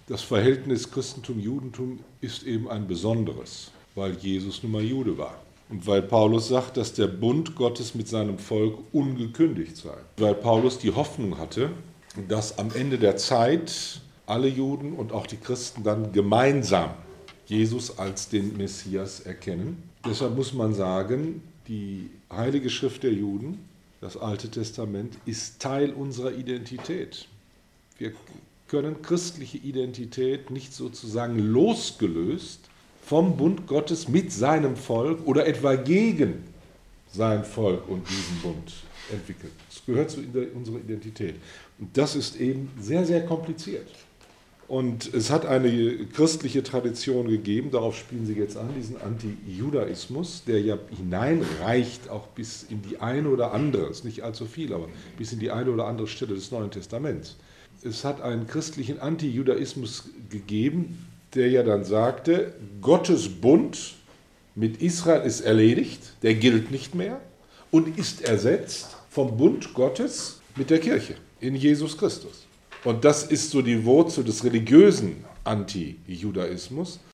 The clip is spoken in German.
Das Verhältnis Christentum-Judentum ist eben ein besonderes, weil Jesus nun mal Jude war. Und weil Paulus sagt, dass der Bund Gottes mit seinem Volk ungekündigt sei. Weil Paulus die Hoffnung hatte, dass am Ende der Zeit alle Juden und auch die Christen dann gemeinsam Jesus als den Messias erkennen. Deshalb muss man sagen, die Heilige Schrift der Juden, das Alte Testament, ist Teil unserer Identität. Wir können christliche Identität nicht sozusagen losgelöst vom Bund Gottes mit seinem Volk oder etwa gegen sein Volk und diesen Bund entwickeln. Das gehört zu unserer Identität. Und das ist eben sehr, sehr kompliziert. Und es hat eine christliche Tradition gegeben, darauf spielen Sie jetzt an, diesen Anti-Judaismus, der ja hineinreicht auch bis in die eine oder andere, ist nicht allzu viel, aber bis in die eine oder andere Stelle des Neuen Testaments. Es hat einen christlichen Anti-Judaismus gegeben, der ja dann sagte, Gottes Bund mit Israel ist erledigt, der gilt nicht mehr und ist ersetzt vom Bund Gottes mit der Kirche in Jesus Christus. Und das ist so die Wurzel des religiösen Anti-Judaismus.